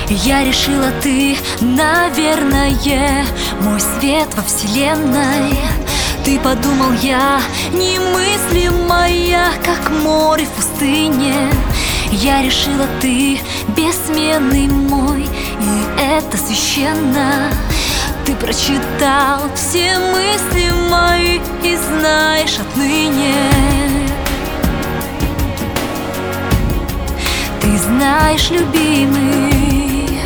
Я решила, ты, наверное, мой свет во вселенной. Ты подумал, я немыслимая, как море в пустыне. Я решила, ты бессменный мой, и это священно. Ты прочитал все мысли мои и знаешь отныне. Ты знаешь, любимый,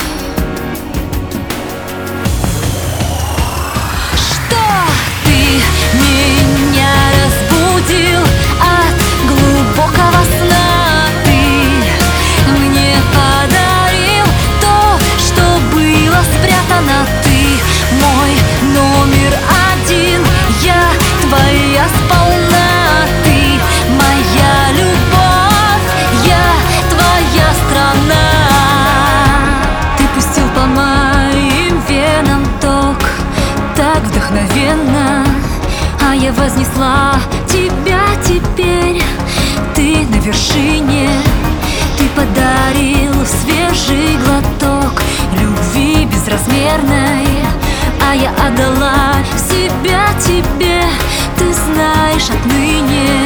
что ты меня разбудил от глубокого сна. Ты мне подарил то, что было спрятано. Ты мой номер один, я твоя сполна. Ты моя любовь, я твоя страна. Ты пустил по моим венам ток так вдохновенно, а я вознесла тебя теперь. Ты на вершине, ты подарил свежий глоток любви безразмерной, а я отдала себя тебе. Ты знаешь отныне.